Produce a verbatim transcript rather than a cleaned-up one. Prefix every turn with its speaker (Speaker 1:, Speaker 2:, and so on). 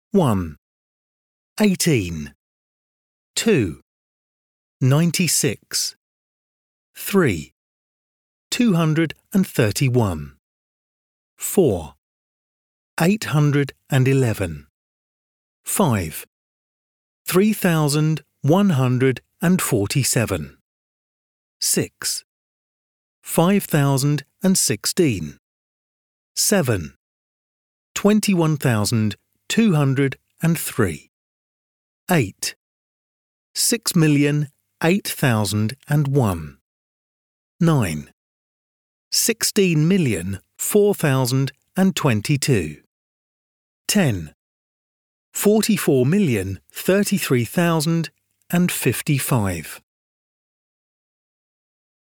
Speaker 1: one. eighteen. two. ninety-six. three. two hundred thirty-one. four. eight hundred eleven. five. three thousand one hundred forty-seven. six. five thousand sixteen. seven. twenty-one thousand two hundred three. eight. six million eight thousand one. nine. sixteen million four thousand twenty-two. ten. forty-four million thirty-three thousand fifty-five.